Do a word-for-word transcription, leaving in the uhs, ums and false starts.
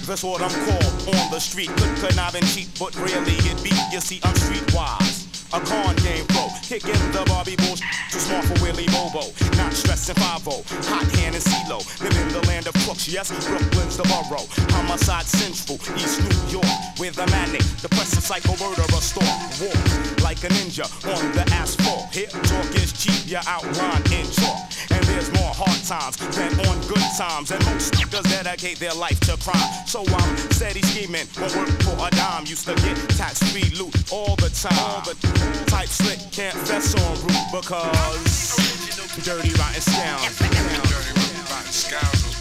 That's what I'm called on the street. Good conniving cheap, but really it be. You see, I'm streetwise. A con game pro, kicking the Barbie bullshit. Too smart for Willie Bobo, not stressing five oh. Hot hand and CeeLo, live in the land of crooks. Yes, Brooklyn's the borough. Homicide central, East New York, with a manic, depressive psycho murderer stalk. Walk like a ninja on the asphalt. Here, talk is cheap, you outline in chalk. And there's more hard times than on good times. And most niggas dedicate their life to crime. So I'm steady scheming, won't work for a dime. Used to get tax-free loot all the time. All the type slick, can't fess on route because dirty rotten scoundrels. Dirty rotten scoundrels.